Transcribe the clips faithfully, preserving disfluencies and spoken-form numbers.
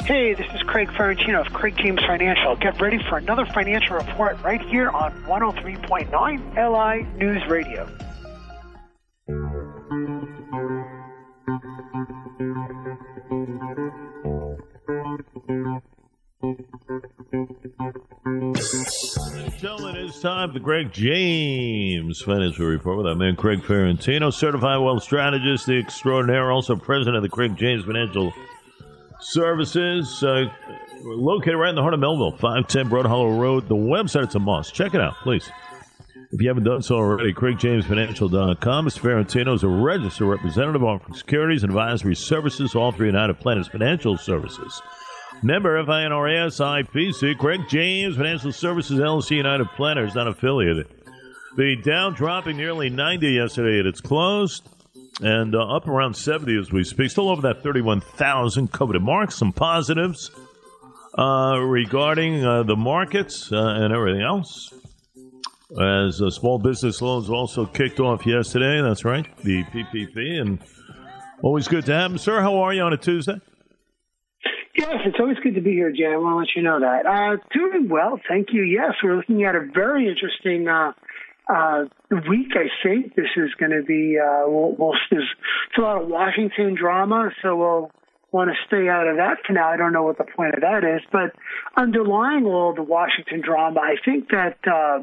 Hey, this is Craig Ferrantino of Craig James Financial. Get ready for another financial report right here on one oh three point nine L I News Radio. Gentlemen, it's time for Craig James Financial Report with our man Craig Ferrantino, certified wealth strategist, the extraordinaire, also president of the Craig James Financial Services, uh, located right in the heart of Melville, five ten Broad Hollow Road. The website, it's a must. Check it out, please. If you haven't done so already, Craig James Financial dot com. Mister Ferrantino is a registered representative offering securities and advisory services, all through United Planners Financial Services. Member F I N R A S I P C, Craig James Financial Services, L L C United Planners, not affiliated. The Dow dropping nearly ninety yesterday at its close, and uh, up around seventy as we speak. Still over that thirty-one thousand coveted mark. Some positives uh, regarding uh, the markets uh, and everything else. As uh, small business loans also kicked off yesterday. That's right, the P P P. And always good to have them. Sir, how are you on a Tuesday? Yes, it's always good to be here, Jay. I want to let you know that. Uh, doing well, thank you. Yes, we're looking at a very interesting uh, uh, week, I think. This is going to be, uh, we'll, we'll, there's, there's a lot of Washington drama, so we'll want to stay out of that for now. I don't know what the point of that is. But underlying all the Washington drama, I think that uh,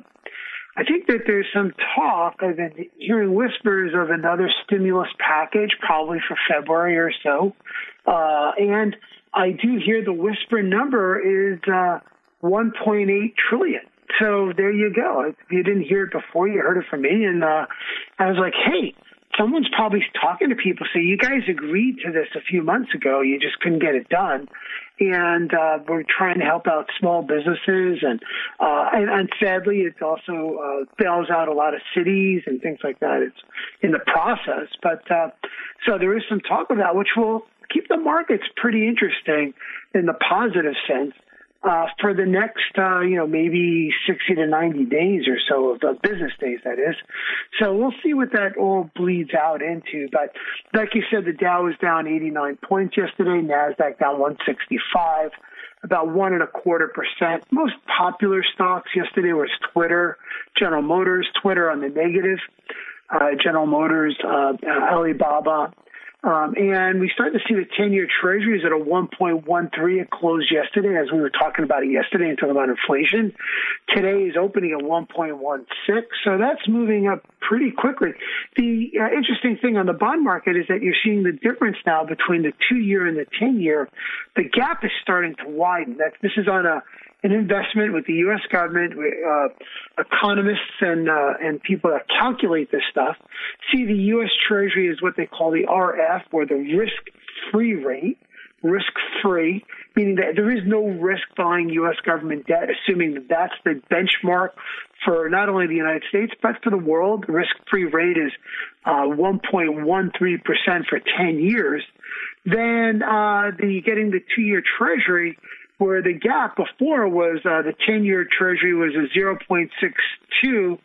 I think that there's some talk. I've been hearing whispers of another stimulus package, probably for February or so. Uh, and I do hear the whisper number is uh, one point eight trillion dollars. So there you go. If you didn't hear it before, you heard it from me. And uh, I was like, hey, someone's probably talking to people. So you guys agreed to this a few months ago. You just couldn't get it done. And uh, we're trying to help out small businesses. And, uh, and, and sadly, it also uh, bails out a lot of cities and things like that. It's in the process. But uh, so there is some talk of that, which will keep the markets pretty interesting in the positive sense uh, for the next, uh, you know, maybe sixty to ninety days or so of the business days, that is. So we'll see what that all bleeds out into. But like you said, the Dow was down eighty-nine points yesterday, NASDAQ down one sixty-five, about one and a quarter percent. Most popular stocks yesterday was Twitter, General Motors, Twitter on the negative, uh, General Motors, uh, Alibaba. Um, and we started to see the ten-year treasuries at a one point one three. It closed yesterday, as we were talking about it yesterday and talking about inflation. Today is opening at one point one six, so that's moving up pretty quickly. The uh, interesting thing on the bond market is that you're seeing the difference now between the two-year and the ten-year. The gap is starting to widen. That this is on a an investment with the U S government, uh, economists and uh, and people that calculate this stuff see the U S Treasury as what they call the R F, or the risk-free rate, risk-free, meaning that there is no risk buying U S government debt, assuming that that's the benchmark for not only the United States, but for the world. The risk-free rate is uh, one point one three percent for ten years. Then uh, the getting the two-year Treasury, where the gap before was uh, the ten-year Treasury was a zero point six two,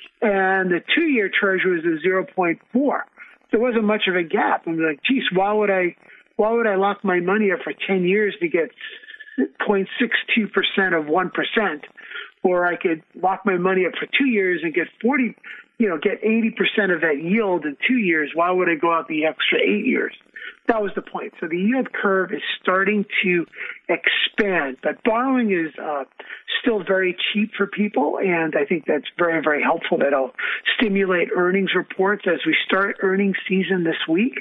and the two-year Treasury was a zero point four. There wasn't much of a gap. I'm like, geez, why would I, why would I lock my money up for ten years to get zero point six two percent of one percent, or I could lock my money up for two years and get forty, you know, get eighty percent of that yield in two years. Why would I go out the extra eight years? That was the point. So the yield curve is starting to expand, but borrowing is uh, still very cheap for people, and I think that's very, very helpful. That'll stimulate earnings reports as we start earnings season this week,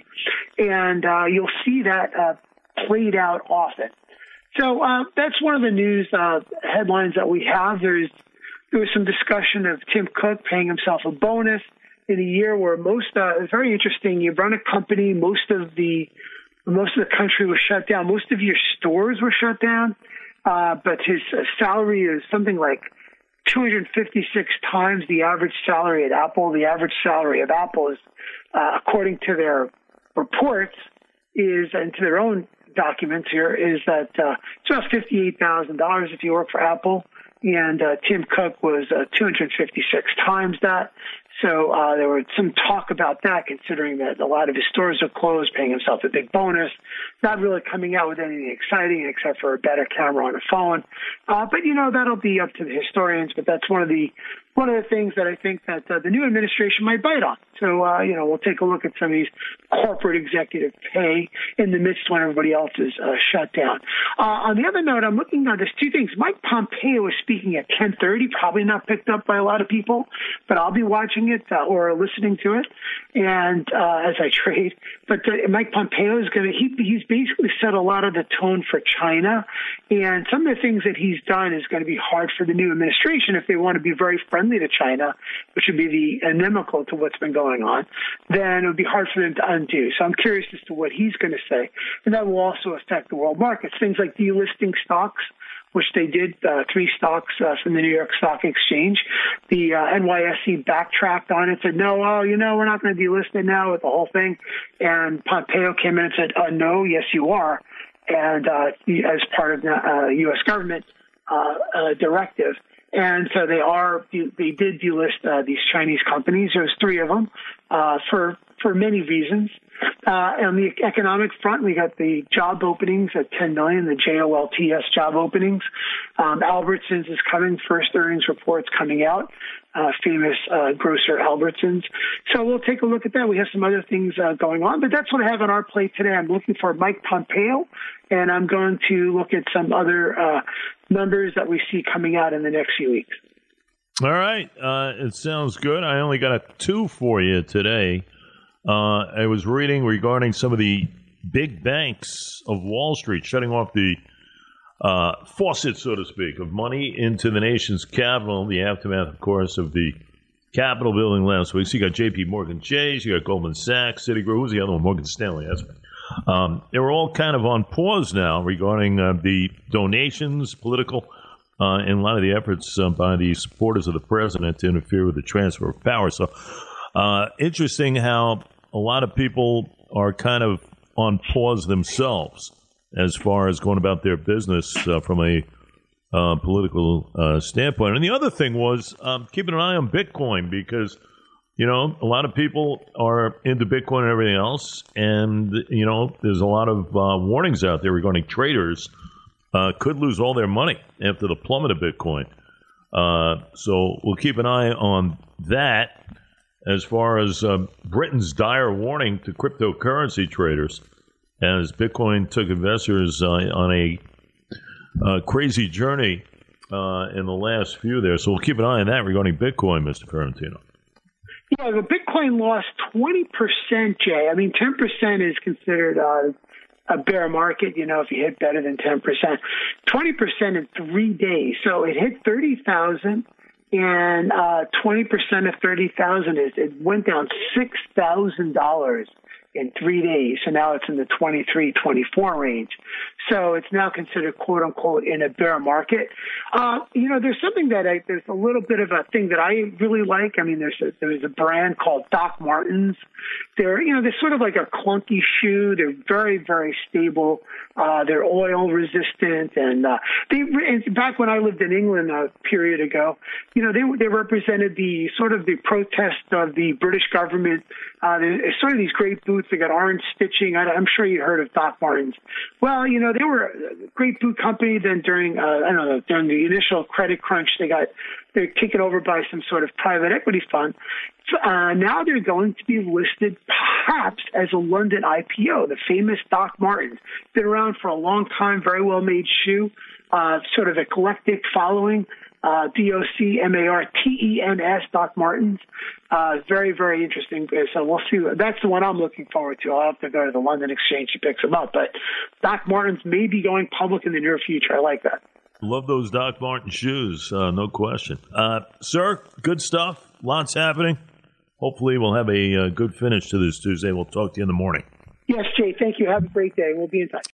and uh, you'll see that uh, played out often. So uh, that's one of the news uh, headlines that we have. There's there was some discussion of Tim Cook paying himself a bonus in a year where most, uh, it's very interesting. You run a company, most of the, most of the country was shut down. Most of your stores were shut down. Uh, but his uh, salary is something like two hundred fifty-six times the average salary at Apple. The average salary of Apple is, uh, according to their reports, is, and to their own documents here, is that, uh, it's about fifty-eight thousand dollars if you work for Apple. And uh, Tim Cook was uh, two hundred fifty-six times that. So uh, there was some talk about that, considering that a lot of his stores are closed, paying himself a big bonus, not really coming out with anything exciting except for a better camera on a phone. Uh, but, you know, that'll be up to the historians. But that's one of the one of the things that I think that uh, the new administration might bite on. So, uh, you know, we'll take a look at some of these corporate executive pay in the midst when everybody else is uh, shut down. Uh, on the other note, I'm looking at there's two things. Mike Pompeo is speaking at ten thirty, probably not picked up by a lot of people, but I'll be watching it uh, or listening to it, and uh, as I trade. But uh, Mike Pompeo is going to, he, he's basically set a lot of the tone for China, and some of the things that he's done is going to be hard for the new administration if they want to be very friendly to China, which would be the inimical to what's been going on, then it would be hard for them to undo. So I'm curious as to what he's going to say. And that will also affect the world markets. Things like delisting stocks, which they did, uh, three stocks uh, from the New York Stock Exchange. The uh, N Y S E backtracked on it, said, no, oh, you know, we're not going to delist it now with the whole thing. And Pompeo came in and said, uh, no, yes, you are. And uh, as part of the uh, U S government uh, uh, directive. And so they are, they did delist uh, these Chinese companies. There's three of them uh, for for many reasons. Uh, on the economic front, we got the job openings at ten million, the J O L T S job openings. Um, Albertsons is coming, first earnings reports coming out, uh, famous uh, grocer Albertsons. So we'll take a look at that. We have some other things uh, going on, but that's what I have on our plate today. I'm looking for Mike Pompeo, and I'm going to look at some other uh, numbers that we see coming out in the next few weeks. All right. Uh, it sounds good. I only got a two for you today. Uh, I was reading regarding some of the big banks of Wall Street shutting off the uh, faucet, so to speak, of money into the nation's capital, the aftermath, of course, of the Capitol building last week. So you got J P Morgan Chase, you got Goldman Sachs, Citigroup. Who's the other one? Morgan Stanley. That's right. Um, they were all kind of on pause now regarding uh, the donations, political, uh, and a lot of the efforts uh, by the supporters of the president to interfere with the transfer of power. So uh, interesting how a lot of people are kind of on pause themselves as far as going about their business uh, from a uh, political uh, standpoint. And the other thing was um, keeping an eye on Bitcoin because, you know, a lot of people are into Bitcoin and everything else. And, you know, there's a lot of uh, warnings out there regarding traders uh, could lose all their money after the plummet of Bitcoin. Uh, so we'll keep an eye on that. As far as uh, Britain's dire warning to cryptocurrency traders, as Bitcoin took investors uh, on a uh, crazy journey uh, in the last few there. So we'll keep an eye on that regarding Bitcoin, Mister Ferrantino. Yeah, the Bitcoin lost twenty percent, Jay. I mean, ten percent is considered uh, a bear market, you know, if you hit better than ten percent. twenty percent in three days. So it hit thirty thousand. And uh, twenty percent of thirty thousand is it went down six thousand dollars in three days. So now it's in the twenty-three, twenty-four range. So it's now considered, quote unquote, in a bear market. Uh, you know, there's something that I, there's a little bit of a thing that I really like. I mean, there's a, there's a brand called Doc Martens. They're, you know, they're sort of like a clunky shoe. They're very, very stable. Uh, they're oil resistant. And, uh, they, and back when I lived in England a period ago, you know, they, they represented the sort of the protest of the British government. Uh, there's sort of these great boots. They got orange stitching. I, I'm sure you heard of Doc Martens. Well, you know, they were a great boot company. Then during, uh, I don't know, during the initial credit crunch, they got, they're taken over by some sort of private equity fund. Uh, now they're going to be listed perhaps as a London I P O, the famous Doc Martens. Been around for a long time, very well made shoe, uh, sort of eclectic following. Uh, D O C M A R T E N S, Doc Martens. Uh, very, very interesting. So we'll see. That's the one I'm looking forward to. I'll have to go to the London Exchange to pick them up. But Doc Martens may be going public in the near future. I like that. Love those Doc Marten shoes, uh, no question. Uh, sir, good stuff. Lots happening. Hopefully we'll have a uh, good finish to this Tuesday. We'll talk to you in the morning. Yes, Jay. Thank you. Have a great day. We'll be in touch.